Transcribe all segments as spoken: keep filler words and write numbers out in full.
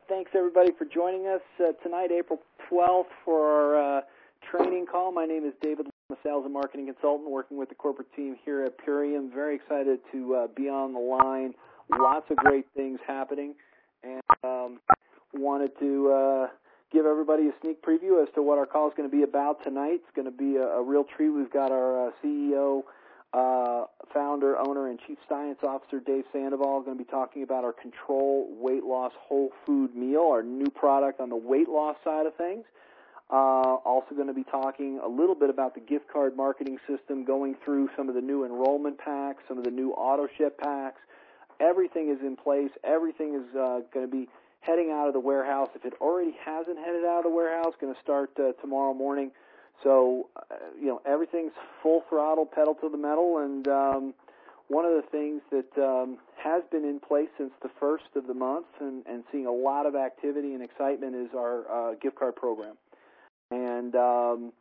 thanks, everybody, for joining us uh, tonight, April twelfth, for our uh, training call. My name is David, I'm a sales and marketing consultant working with the corporate team here at Purium. Very excited to uh, be on the line. Lots of great things happening, and um, wanted to uh, give everybody a sneak preview as to what our call is going to be about tonight. It's going to be a, a real treat. We've got our uh, C E O, uh, founder, owner, and Chief Science Officer, Dave Sandoval, going to be talking about our Control Weight Loss Whole Food Meal, our new product on the weight loss side of things. Uh, also going to be talking a little bit about the gift card marketing system, going through some of the new enrollment packs, some of the new auto ship packs. Everything is in place. Everything is uh, going to be heading out of the warehouse. If it already hasn't headed out of the warehouse, going to start uh, tomorrow morning. So, uh, you know, everything's full throttle, pedal to the metal, and um, one of the things that um, has been in place since the first of the month and, and seeing a lot of activity and excitement is our uh, gift card program. And um,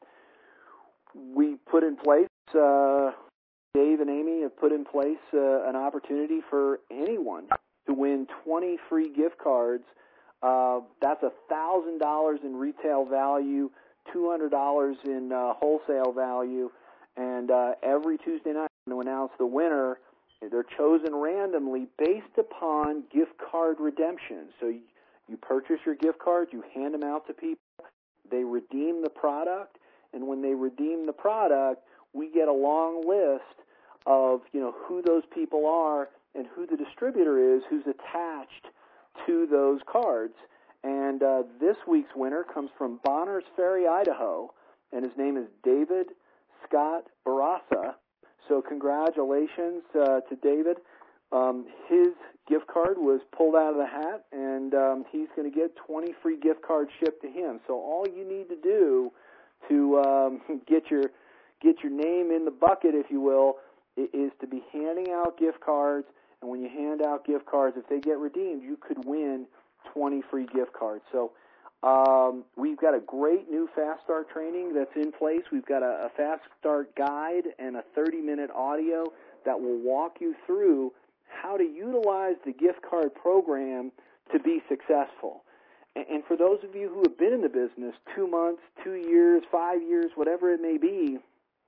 we put in place, uh, Dave and Amy have put in place uh, an opportunity for anyone to win twenty free gift cards. Uh, that's one thousand dollars in retail value, two hundred dollars in uh, wholesale value, and uh, every Tuesday night to announce the winner. They're chosen randomly based upon gift card redemption. So you, you purchase your gift cards, you hand them out to people, they redeem the product, and when they redeem the product, we get a long list of, you know, who those people are and who the distributor is who's attached to those cards. And uh, this week's winner comes from Bonners Ferry, Idaho, and his name is David Scott Barassa. So congratulations uh, to David. Um, his gift card was pulled out of the hat, and um, he's going to get twenty free gift cards shipped to him. So all you need to do to um, get your get your name in the bucket, if you will, is to be handing out gift cards. And when you hand out gift cards, if they get redeemed, you could win twenty free gift cards. So um, we've got a great new Fast Start training that's in place. We've got a, a Fast Start guide and a thirty-minute audio that will walk you through how to utilize the gift card program to be successful. And, and for those of you who have been in the business two months, two years, five years, whatever it may be,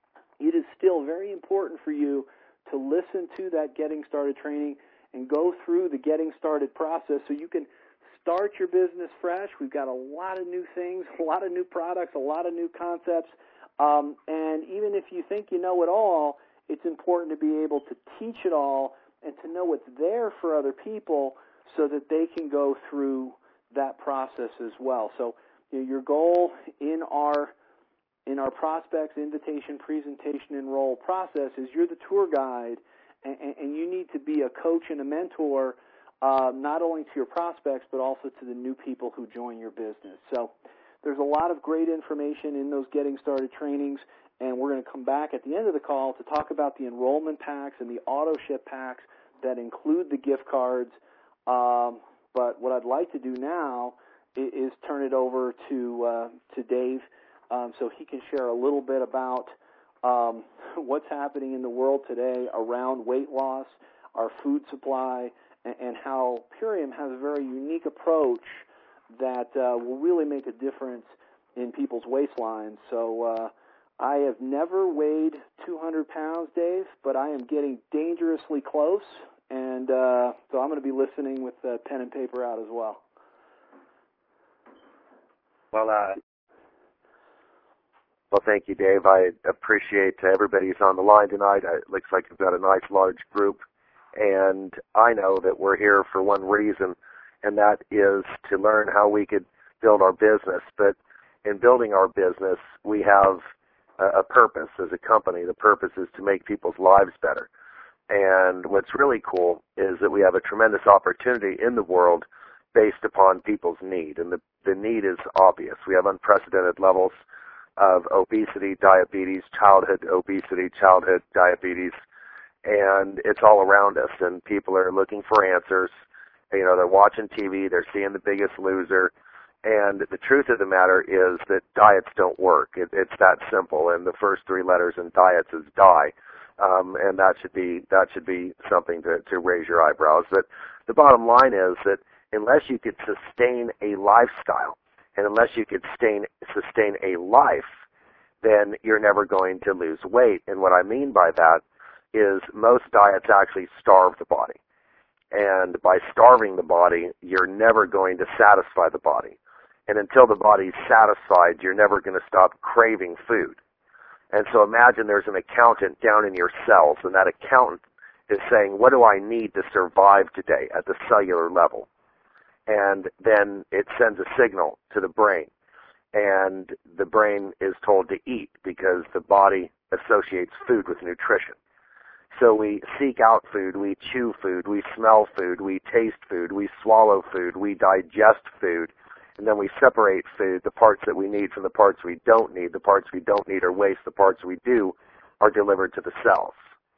it is still very important for you to listen to that Getting Started training and go through the Getting Started process so you can start your business fresh. We've got a lot of new things, a lot of new products, a lot of new concepts. Um, and even if you think you know it all, it's important to be able to teach it all and to know what's there for other people so that they can go through that process as well. So you know, your goal in our in our prospects, invitation, presentation, enroll process is you're the tour guide, and, and you need to be a coach and a mentor uh, not only to your prospects but also to the new people who join your business. So there's a lot of great information in those Getting Started trainings, and we're going to come back at the end of the call to talk about the enrollment packs and the auto ship packs that include the gift cards. Um, but what I'd like to do now is, is turn it over to uh, to Dave um, so he can share a little bit about um, what's happening in the world today around weight loss, our food supply, and, and how Purium has a very unique approach that uh, will really make a difference in people's waistlines. So uh, I have never weighed two hundred pounds, Dave, but I am getting dangerously close, and uh, so I'm going to be listening with uh, pen and paper out as well. Well, uh, well, thank you, Dave. I appreciate everybody who's on the line tonight. It looks like you've got a nice, large group, and I know that we're here for one reason, and that is to learn how we could build our business. But in building our business, we have a, a purpose as a company. The purpose is to make people's lives better. And what's really cool is that we have a tremendous opportunity in the world based upon people's need. And the, the need is obvious. We have unprecedented levels of obesity, diabetes, childhood obesity, childhood diabetes, and it's all around us. And people are looking for answers. You know, they're watching T V, they're seeing The Biggest Loser, and the truth of the matter is that diets don't work. It, it's that simple, and the first three letters in diets is die, um, and that should be that should be something to, to raise your eyebrows. But the bottom line is that unless you could sustain a lifestyle, and unless you could sustain, sustain a life, then you're never going to lose weight. And what I mean by that is most diets actually starve the body. And by starving the body, you're never going to satisfy the body. And until the body's satisfied, you're never going to stop craving food. And so imagine there's an accountant down in your cells, and that accountant is saying, what do I need to survive today at the cellular level? And then it sends a signal to the brain. And the brain is told to eat because the body associates food with nutrition. So we seek out food, we chew food, we smell food, we taste food, we swallow food, we digest food, and then we separate food, the parts that we need from the parts we don't need. The parts we don't need are waste. The parts we do are delivered to the cells.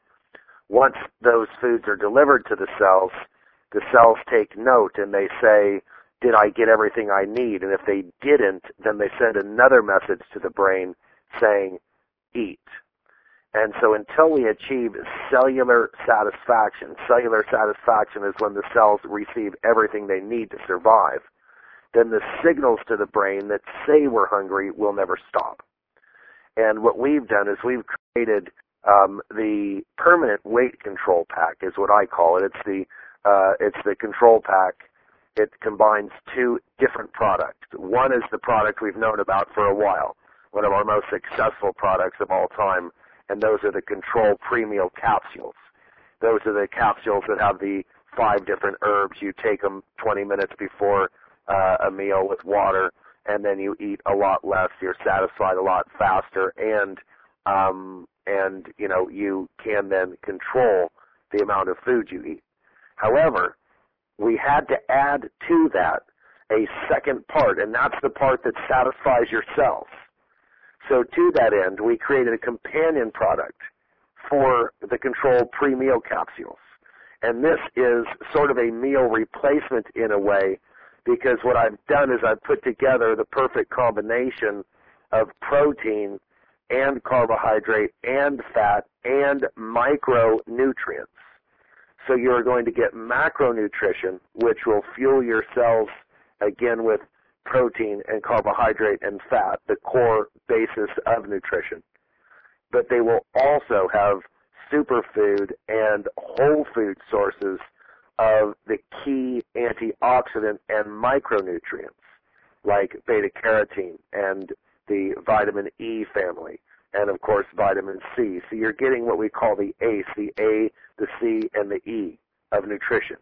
Once those foods are delivered to the cells, the cells take note and they say, did I get everything I need? And if they didn't, then they send another message to the brain saying, eat. And so until we achieve cellular satisfaction, cellular satisfaction is when the cells receive everything they need to survive, then the signals to the brain that say we're hungry will never stop. And what we've done is we've created um, the permanent weight control pack, is what I call it. It's the uh, it's the control pack. It combines two different products. One is the product we've known about for a while, one of our most successful products of all time, and those are the Control Pre-Meal Capsules. Those are the capsules that have the five different herbs. You take them twenty minutes before uh, a meal with water, and then you eat a lot less. You're satisfied a lot faster, and um, and you know you can then control the amount of food you eat. However, we had to add to that a second part, and that's the part that satisfies your cells. So to that end, we created a companion product for the Control Pre-Meal Capsules. And this is sort of a meal replacement in a way, because what I've done is I've put together the perfect combination of protein and carbohydrate and fat and micronutrients. So you're going to get macronutrition, which will fuel your cells, again, with protein and carbohydrate and fat, the core basis of nutrition. But they will also have superfood and whole food sources of the key antioxidant and micronutrients, like beta-carotene and the vitamin E family, and of course vitamin C. So you're getting what we call the ACE, the A, the C, and the E of nutrition.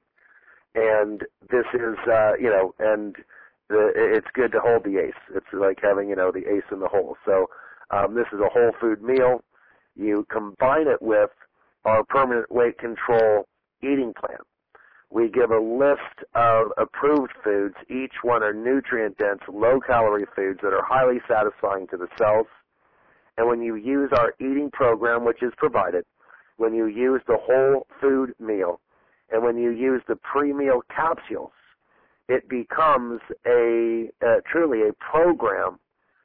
And this is, uh, you know, and the, it's good to hold the ACE. It's like having, you know, the ACE in the hole. So um, this is a whole food meal. You combine it with our permanent weight control eating plan. We give a list of approved foods. Each one are nutrient-dense, low-calorie foods that are highly satisfying to the cells. And when you use our eating program, which is provided, when you use the whole food meal, and when you use the pre-meal capsules, it becomes a uh, truly a program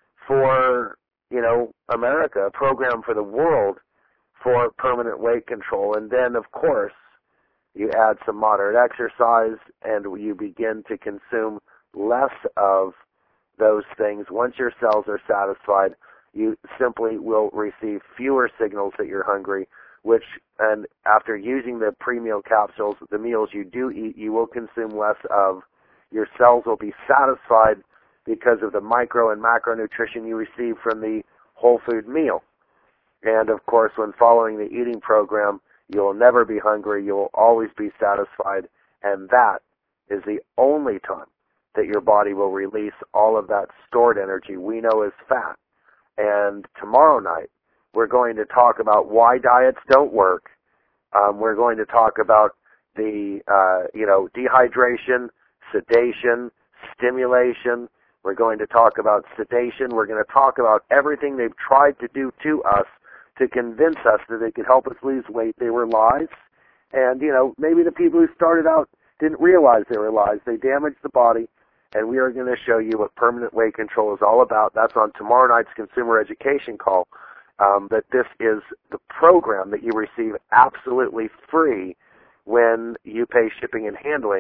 for, you know, America, a program for the world for permanent weight control. And then, of course, you add some moderate exercise, and you begin to consume less of those things. Once your cells are satisfied, you simply will receive fewer signals that you're hungry, which, and after using the pre-meal capsules, the meals you do eat, you will consume less of. Your cells will be satisfied because of the micro and macronutrition you receive from the whole food meal. And, of course, when following the eating program, you will never be hungry. You will always be satisfied. And that is the only time that your body will release all of that stored energy we know as fat. And tomorrow night, we're going to talk about why diets don't work. Um, we're going to talk about the, uh, you know, dehydration, sedation, stimulation. We're going to talk about sedation. We're going to talk about everything they've tried to do to us to convince us that they could help us lose weight. They were lies. And, you know, maybe the people who started out didn't realize they were lies. They damaged the body. And we are going to show you what permanent weight control is all about. That's on tomorrow night's consumer education call. Um, that this is the program that you receive absolutely free when you pay shipping and handling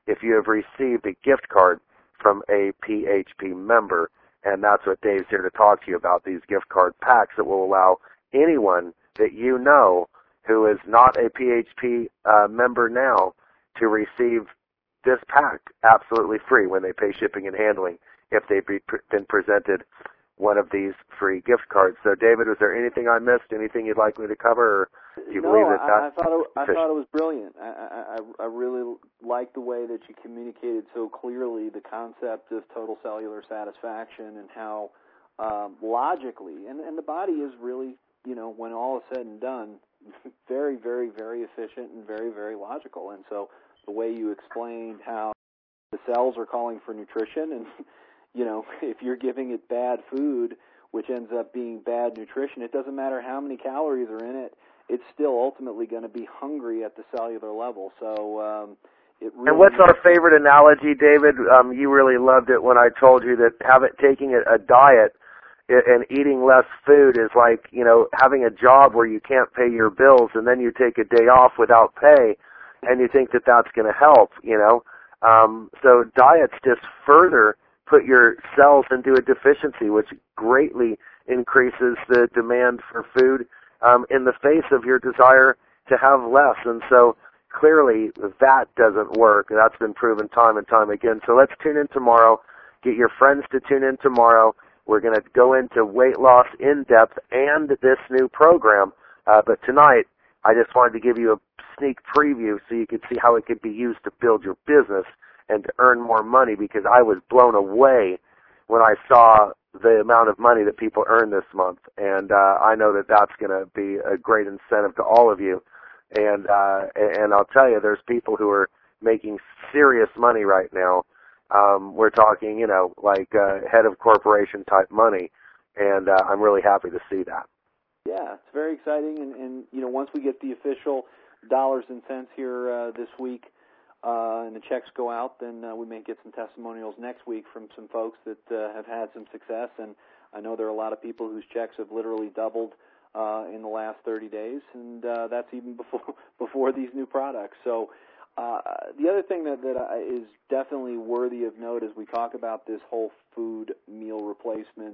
if you have received a gift card from a P H P member. And that's what Dave's here to talk to you about, these gift card packs that will allow anyone that you know who is not a P H P uh, member now to receive this pack absolutely free when they pay shipping and handling if they've been presented one of these free gift cards. So, David, was there anything I missed, anything you'd like me to cover, or do you no, believe that I, that's I thought it, I sufficient? thought it was brilliant. I, I, I really liked the way that you communicated so clearly the concept of total cellular satisfaction and how um, logically, and, and the body is really, you know, when all is said and done, very, very, very efficient and very, very logical. And so the way you explained how the cells are calling for nutrition, and, you know, if you're giving it bad food, which ends up being bad nutrition, it doesn't matter how many calories are in it, it's still ultimately going to be hungry at the cellular level. So um, it really... And what's our favorite analogy, David? Um, you really loved it when I told you that have it, taking a, a diet and eating less food is like, you know, having a job where you can't pay your bills and then you take a day off without pay and you think that that's going to help, you know. Um, so diets just further put your cells into a deficiency, which greatly increases the demand for food um, in the face of your desire to have less. And so clearly that doesn't work. That's been proven time and time again. So let's tune in tomorrow. Get your friends to tune in tomorrow. We're going to go into weight loss in depth and this new program. Uh, but tonight, I just wanted to give you a sneak preview so you could see how it could be used to build your business and to earn more money, because I was blown away when I saw the amount of money that people earn this month. And uh, I know that that's going to be a great incentive to all of you. And uh, and I'll tell you, there's people who are making serious money right now. Um, we're talking, you know, like uh, head of corporation type money, and uh, I'm really happy to see that. Yeah, it's very exciting, and, and you know, once we get the official dollars and cents here uh, this week, uh, and the checks go out, then uh, we may get some testimonials next week from some folks that uh, have had some success, and I know there are a lot of people whose checks have literally doubled uh, in the last thirty days, and uh, that's even before before these new products. So. Uh, the other thing that, that is definitely worthy of note as we talk about this whole food meal replacement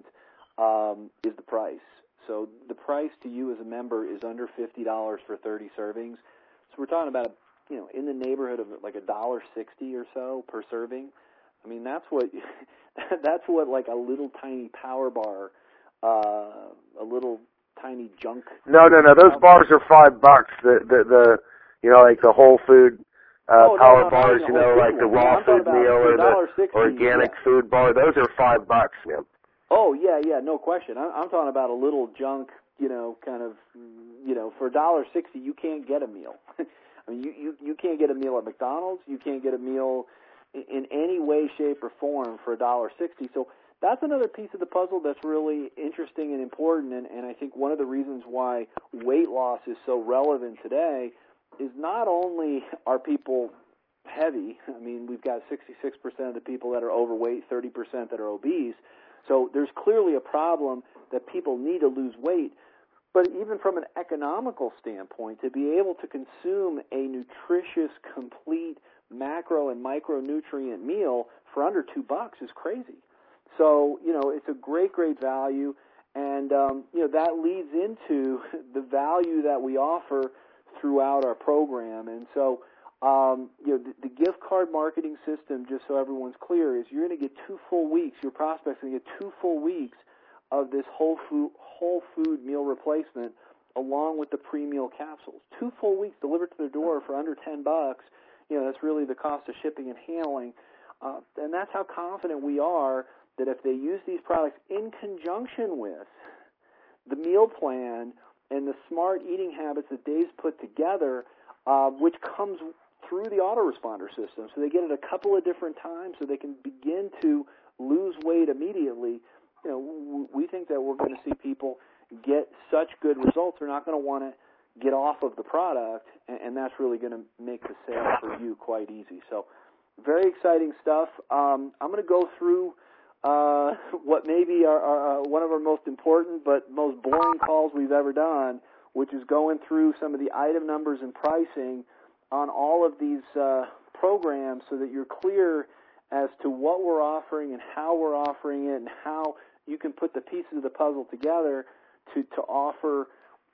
um, is the price. So the price to you as a member is under fifty dollars for thirty servings. So we're talking about, you know, in the neighborhood of like a dollar sixty or so per serving. I mean, that's what that's what like a little tiny power bar, uh, a little tiny junk. No, no, no. Those bars are five bucks. The the the you know, like the whole food. Uh, oh, power no, no, bars, no, you know, like the raw yeah, food meal or the sixty, organic yeah. food bar. Those are five bucks, man. Oh, yeah, yeah, no question. I'm, I'm talking about a little junk, you know, kind of, you know, for a dollar sixty, you can't get a meal. I mean, you, you, you can't get a meal at McDonald's. You can't get a meal in, in any way, shape, or form for a dollar sixty. So that's another piece of the puzzle that's really interesting and important, and, and I think one of the reasons why weight loss is so relevant today is not only are people heavy, I mean, we've got sixty-six percent of the people that are overweight, thirty percent that are obese, so there's clearly a problem that people need to lose weight, but even from an economical standpoint, to be able to consume a nutritious, complete macro and micronutrient meal for under two bucks is crazy. So, you know, it's a great, great value, and, um, you know, that leads into the value that we offer throughout our program. And so, um, you know, the, the gift card marketing system, just so everyone's clear, is you're going to get two full weeks, your prospects are going to get two full weeks of this whole food, whole food meal replacement along with the pre-meal capsules. Two full weeks delivered to their door for under ten bucks. You know, that's really the cost of shipping and handling. Uh, and that's how confident we are that if they use these products in conjunction with the meal plan and the smart eating habits that Dave's put together, uh, which comes through the autoresponder system. So they get it a couple of different times so they can begin to lose weight immediately. You know, we think that we're going to see people get such good results, they're not going to want to get off of the product, and that's really going to make the sale for you quite easy. So very exciting stuff. Um, I'm going to go through Uh, what may be our, our, uh, one of our most important but most boring calls we've ever done, which is going through some of the item numbers and pricing on all of these uh, program so that you're clear as to what we're offering and how we're offering it and how you can put the pieces of the puzzle together to, to offer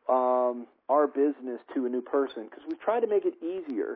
um, our business to a new person, because we've tried to make it easier.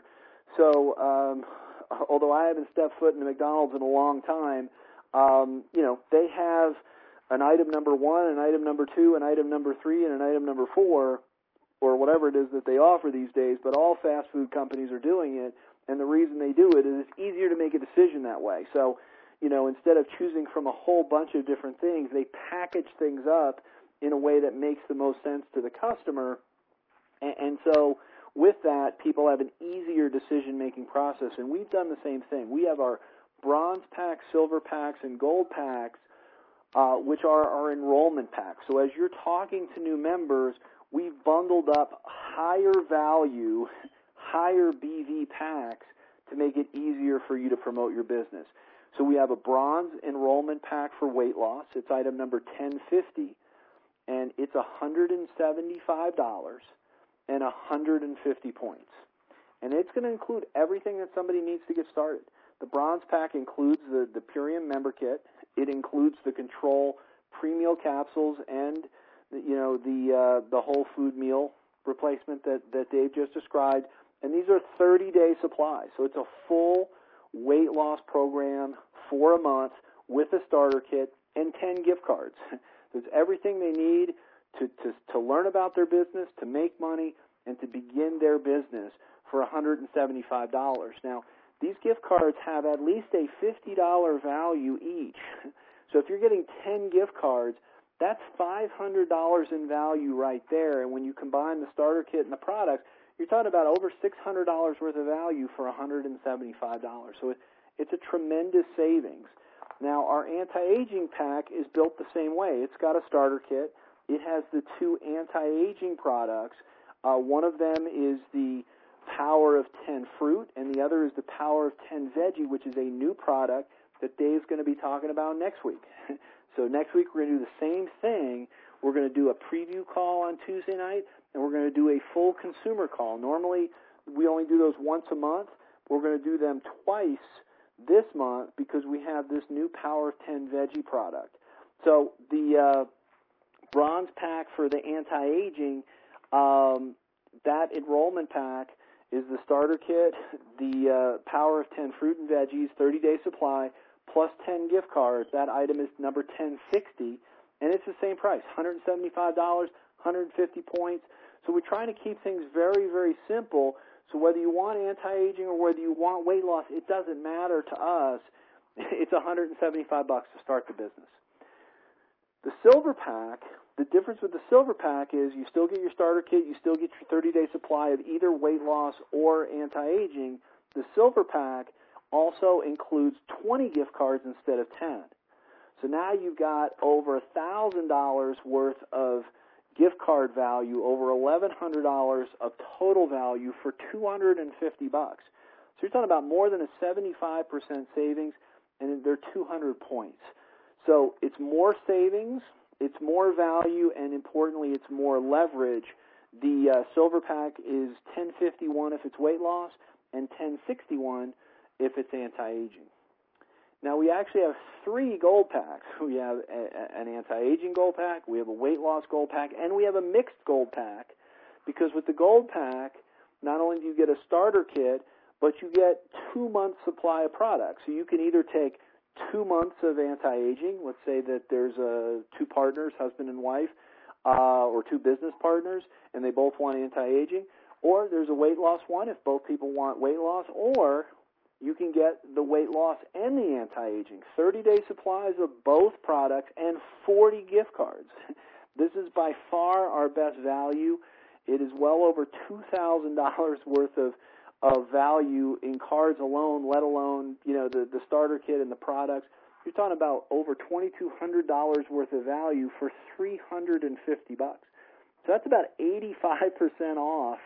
So um, although I haven't stepped foot in the McDonald's in a long time, um, you know, they have an item number one, an item number two, an item number three, and an item number four, or whatever it is that they offer these days, but all fast food companies are doing it, and the reason they do it is it's easier to make a decision that way. So, you know, instead of choosing from a whole bunch of different things, they package things up in a way that makes the most sense to the customer, and, and so with that, people have an easier decision-making process, and we've done the same thing. We have our bronze packs, silver packs, and gold packs, uh, which are our enrollment packs. So as you're talking to new members, we've bundled up higher value, higher B V packs to make it easier for you to promote your business. So we have a bronze enrollment pack for weight loss. It's item number ten fifty, and it's one hundred seventy-five dollars and one hundred fifty points. And it's going to include everything that somebody needs to get started. The bronze pack includes the, the Purium member kit. It includes the Control pre-meal capsules and you know the uh, the whole food meal replacement that, that Dave just described. And these are thirty-day supplies. So it's a full weight loss program for a month with a starter kit and ten gift cards. So it's everything they need to, to, to learn about their business, to make money, and to begin their business for one hundred seventy-five dollars. Now, these gift cards have at least a fifty dollars value each. So if you're getting ten gift cards, that's five hundred dollars in value right there. And when you combine the starter kit and the products, you're talking about over six hundred dollars worth of value for one hundred seventy-five dollars. So it, it's a tremendous savings. Now, our anti-aging pack is built the same way. It's got a starter kit. It has the two anti-aging products. Uh, one of them is the Power of ten Fruit, and the other is the Power of ten Veggie, which is a new product that Dave's going to be talking about next week. So next week we're going to do the same thing. We're going to do a preview call on Tuesday night, and we're going to do a full consumer call. Normally we only do those once a month. We're going to do them twice this month because we have this new Power of ten Veggie product. So the uh, bronze pack for the anti-aging, um, that enrollment pack is the starter kit, the uh, Power of ten Fruit and Veggies, thirty-day supply, plus ten gift cards. That item is number ten sixty, and it's the same price, one hundred seventy-five dollars, one hundred fifty points. So we're trying to keep things very, very simple. So whether you want anti-aging or whether you want weight loss, it doesn't matter to us. It's one hundred seventy-five bucks to start the business. The silver pack, the difference with the silver pack is you still get your starter kit, you still get your thirty-day supply of either weight loss or anti-aging. The silver pack also includes twenty gift cards instead of ten. So now you've got over one thousand dollars worth of gift card value, over eleven hundred dollars of total value for two hundred fifty bucks. So you're talking about more than a seventy-five percent savings, and they're two hundred points. So it's more savings, it's more value, and importantly, it's more leverage. The uh, silver pack is ten fifty-one if it's weight loss, and ten sixty-one if it's anti-aging. Now, we actually have three gold packs. We have a, a, an anti-aging gold pack, we have a weight loss gold pack, and we have a mixed gold pack, because with the gold pack, not only do you get a starter kit, but you get two months supply of products. So you can either take two months of anti-aging. Let's say that there's uh, two partners, husband and wife, uh, or two business partners, and they both want anti-aging. Or there's a weight loss one if both people want weight loss. Or you can get the weight loss and the anti-aging. thirty-day supplies of both products and forty gift cards. This is by far our best value. It is well over two thousand dollars worth of of value in cards alone, let alone, you know, the, the starter kit and the products. You're talking about over twenty-two hundred dollars worth of value for three hundred fifty bucks. So that's about eighty-five percent off,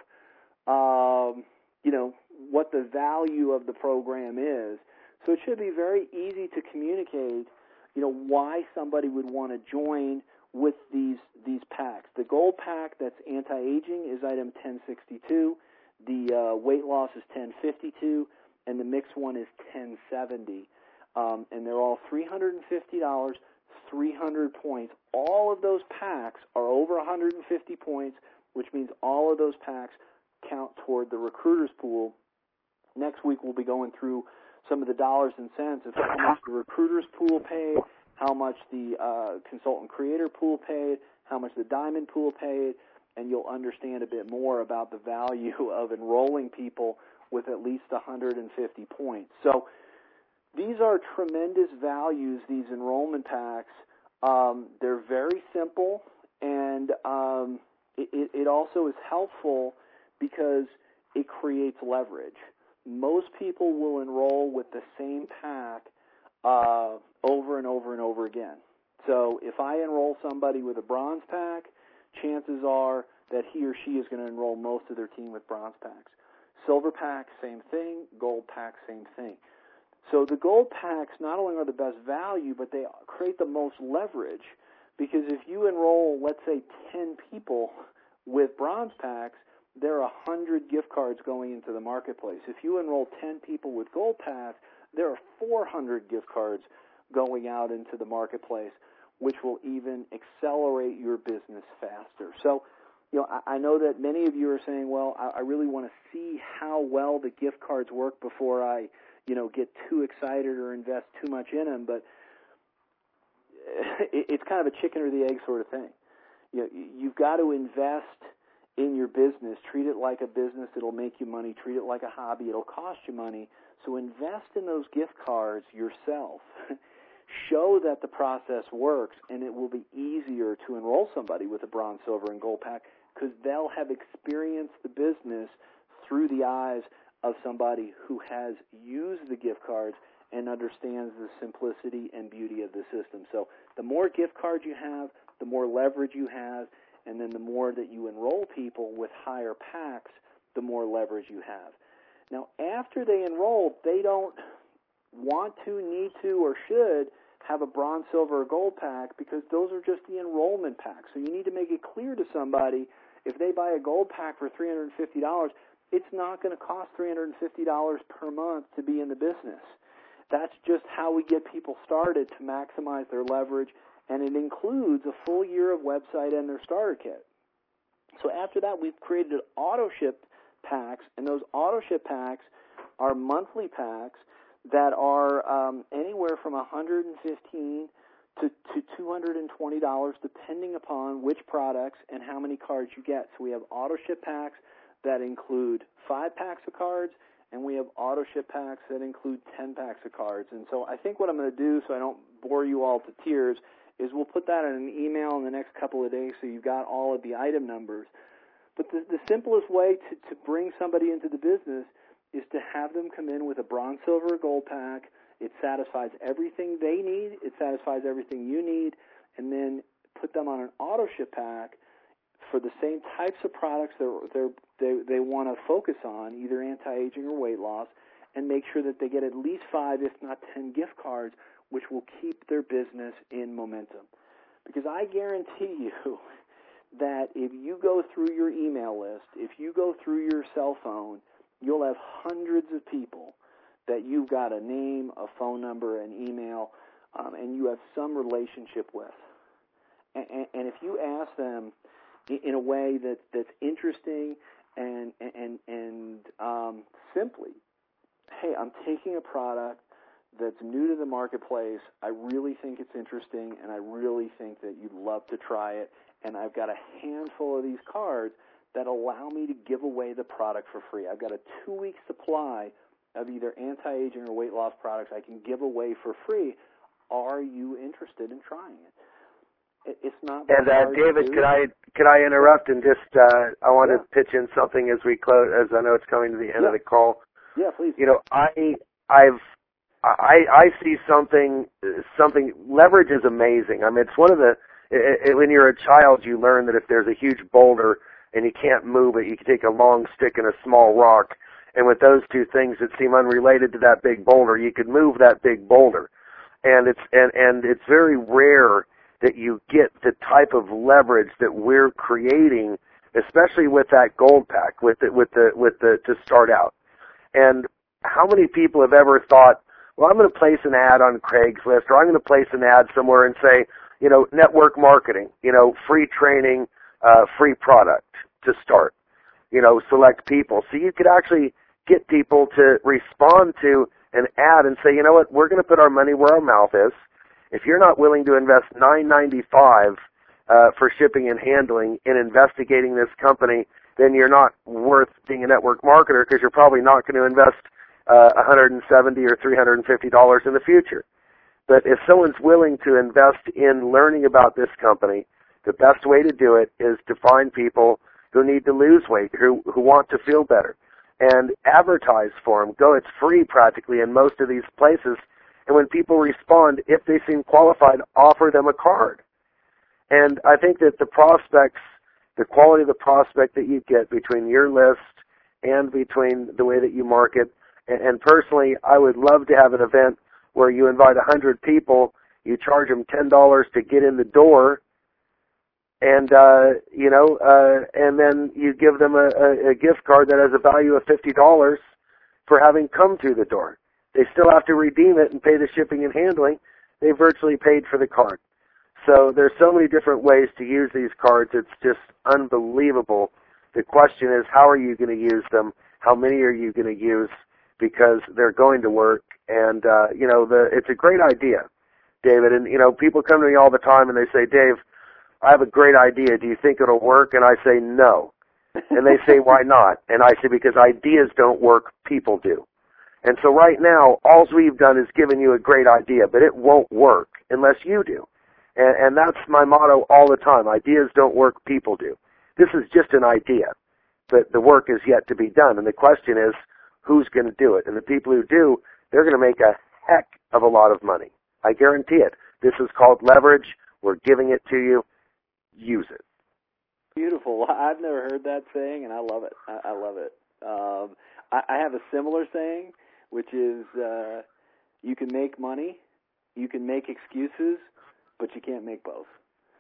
um, you know, what the value of the program is. So it should be very easy to communicate, you know, why somebody would want to join with these these packs. The gold pack that's anti-aging is item ten sixty-two. The uh, weight loss is ten fifty-two, and the mixed one is ten seventy. Um, and they're all three hundred fifty dollars, three hundred points. All of those packs are over one hundred fifty points, which means all of those packs count toward the recruiter's pool. Next week we'll be going through some of the dollars and cents of how much the recruiter's pool paid, how much the uh, consultant creator pool paid, how much the diamond pool paid, and you'll understand a bit more about the value of enrolling people with at least one hundred fifty points. So these are tremendous values, these enrollment packs. Um, they're very simple, and um, it, it also is helpful because it creates leverage. Most people will enroll with the same pack uh, over and over and over again. So if I enroll somebody with a bronze pack, chances are that he or she is going to enroll most of their team with bronze packs. Silver pack, same thing. Gold pack, same thing. So the gold packs not only are the best value, but they create the most leverage, because if you enroll, let's say, ten people with bronze packs, there are one hundred gift cards going into the marketplace. If you enroll ten people with gold packs, there are four hundred gift cards going out into the marketplace, which will even accelerate your business faster. So, you know, I, I know that many of you are saying, well, I, I really want to see how well the gift cards work before I, you know, get too excited or invest too much in them. But it, it's kind of a chicken or the egg sort of thing. You know, you've got to invest in your business. Treat it like a business. It'll make you money. Treat it like a hobby. It'll cost you money. So invest in those gift cards yourself. Show that the process works, and it will be easier to enroll somebody with a bronze, silver, and gold pack because they'll have experienced the business through the eyes of somebody who has used the gift cards and understands the simplicity and beauty of the system. So the more gift cards you have, the more leverage you have, and then the more that you enroll people with higher packs, the more leverage you have. Now, after they enroll, they don't want to, need to, or should have a bronze, silver, or gold pack because those are just the enrollment packs. So you need to make it clear to somebody, if they buy a gold pack for three hundred fifty dollars, it's not going to cost three hundred fifty dollars per month to be in the business. That's just how we get people started to maximize their leverage, and it includes a full year of website and their starter kit. So after that, we've created auto-ship packs, and those auto-ship packs are monthly packs that are um, anywhere from one hundred fifteen dollars to, to two hundred twenty dollars, depending upon which products and how many cards you get. So we have auto-ship packs that include five packs of cards, and we have auto-ship packs that include ten packs of cards. And so I think what I'm going to do, so I don't bore you all to tears, is we'll put that in an email in the next couple of days so you've got all of the item numbers. But the, the simplest way to, to bring somebody into the business is to have them come in with a bronze, silver, or gold pack. It satisfies everything they need. It satisfies everything you need. And then put them on an auto-ship pack for the same types of products they're, they're, they they want to focus on, either anti-aging or weight loss, and make sure that they get at least five, if not ten gift cards, which will keep their business in momentum. Because I guarantee you that if you go through your email list, if you go through your cell phone, you'll have hundreds of people that you've got a name, a phone number, an email, um, and you have some relationship with. And, and, and if you ask them in a way that, that's interesting and, and, and um, simply, hey, I'm taking a product that's new to the marketplace. I really think it's interesting, and I really think that you'd love to try it, and I've got a handful of these cards that allow me to give away the product for free. I've got a two-week supply of either anti-aging or weight loss products I can give away for free. Are you interested in trying it? It's not and uh, David, could I could I interrupt and just uh, I want yeah. to pitch in something as we close, as I know it's coming to the end yeah. of the call. Yeah, please. You know, I I've I I see something something leverage is amazing. I mean, it's one of the it, it, when you're a child, you learn that if there's a huge boulder and you can't move it, you can take a long stick and a small rock, and with those two things that seem unrelated to that big boulder, you could move that big boulder. And it's and and it's very rare that you get the type of leverage that we're creating, especially with that gold pack, with the, with the with the to start out. And how many people have ever thought, well, I'm going to place an ad on Craigslist, or I'm going to place an ad somewhere and say, you know, network marketing, you know, free training, uh, free product to start, you know, select people. So you could actually get people to respond to an ad and say, you know what, we're going to put our money where our mouth is. If you're not willing to invest nine ninety-five uh, for shipping and handling in investigating this company, then you're not worth being a network marketer, because you're probably not going to invest uh, one hundred seventy dollars or three hundred fifty dollars in the future. But if someone's willing to invest in learning about this company, the best way to do it is to find people who need to lose weight, who who want to feel better, and advertise for them. Go, it's free practically in most of these places. And when people respond, if they seem qualified, offer them a card. And I think that the prospects, the quality of the prospect that you get between your list and between the way that you market, and, and personally, I would love to have an event where you invite one hundred people, you charge them ten dollars to get in the door, and, uh, you know, uh, and then you give them a, a, a gift card that has a value of fifty dollars for having come through the door. They still have to redeem it and pay the shipping and handling. They virtually paid for the card. So there's so many different ways to use these cards. It's just unbelievable. The question is, how are you going to use them? How many are you going to use? Because they're going to work. And, uh, you know, the, it's a great idea, David. And, you know, people come to me all the time and they say, Dave, I have a great idea. Do you think it'll work? And I say, no. And they say, why not? And I say, because ideas don't work, people do. And so right now, all we've done is given you a great idea, but it won't work unless you do. And, and that's my motto all the time. Ideas don't work, people do. This is just an idea, but the work is yet to be done. And the question is, who's going to do it? And the people who do, they're going to make a heck of a lot of money. I guarantee it. This is called leverage. We're giving it to you. Use it. Beautiful. I've never heard that saying, and I love it. I, I love it. Um, I, I have a similar saying, which is uh, you can make money, you can make excuses, but you can't make both.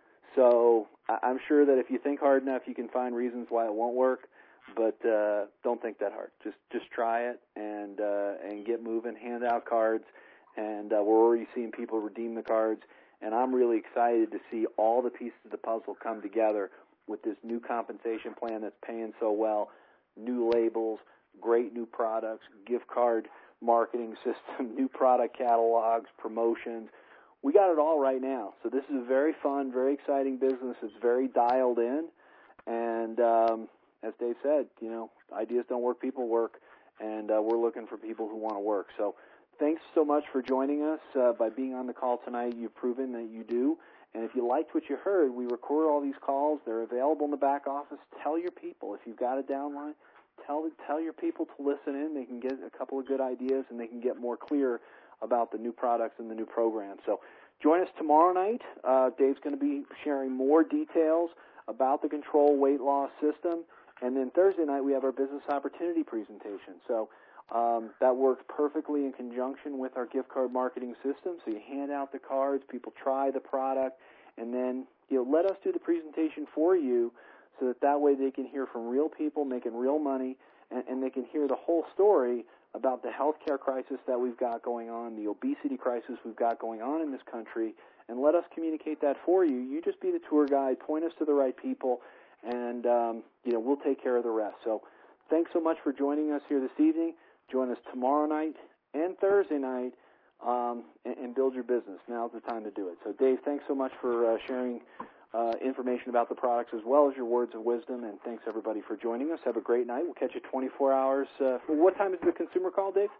So I, I'm sure that if you think hard enough, you can find reasons why it won't work, but uh, don't think that hard. Just just try it and uh, and get moving. Hand out cards, and uh, we're already seeing people redeem the cards, and I'm really excited to see all the pieces of the puzzle come together with this new compensation plan that's paying so well, new labels, great new products, gift card marketing system, new product catalogs, promotions. We got it all right now. So this is a very fun, very exciting business. It's very dialed in. And um, as Dave said, you know, ideas don't work, people work. And uh, we're looking for people who want to work. So thanks so much for joining us uh, by being on the call tonight. You've proven that you do. And if you liked what you heard, we record all these calls. They're available in the back office. Tell your people. If you've got a downline, tell tell your people to listen in. They can get a couple of good ideas, and they can get more clear about the new products and the new program. So join us tomorrow night. Uh, Dave's going to be sharing more details about the Control Weight Loss System. And then Thursday night, we have our business opportunity presentation. So um, that works perfectly in conjunction with our gift card marketing system. So you hand out the cards, people try the product, and then you know let us do the presentation for you, so that that way they can hear from real people making real money, and, and they can hear the whole story about the healthcare crisis that we've got going on, the obesity crisis we've got going on in this country, and let us communicate that for you. You just be the tour guide, point us to the right people, and um, you know we'll take care of the rest. So thanks so much for joining us here this evening. Join us tomorrow night and Thursday night, um, and, and build your business. Now's the time to do it. So Dave, thanks so much for uh, sharing Uh, information about the products as well as your words of wisdom, and thanks everybody for joining us. Have a great night. We'll catch you twenty-four hours. Uh, for what time is the consumer call, Dave?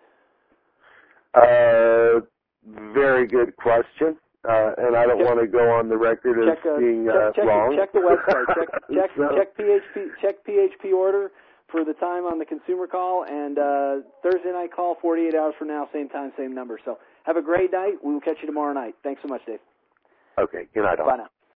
Uh, very good question, uh, and I don't check, want to go on the record as check, uh, being check, uh, check, wrong. Check the website. Check check, so, check P H P check P H P order for the time on the consumer call, and uh, Thursday night call forty-eight hours from now, same time, same number. So have a great night. We will catch you tomorrow night. Thanks so much, Dave. Okay. Good night, all. Bye now.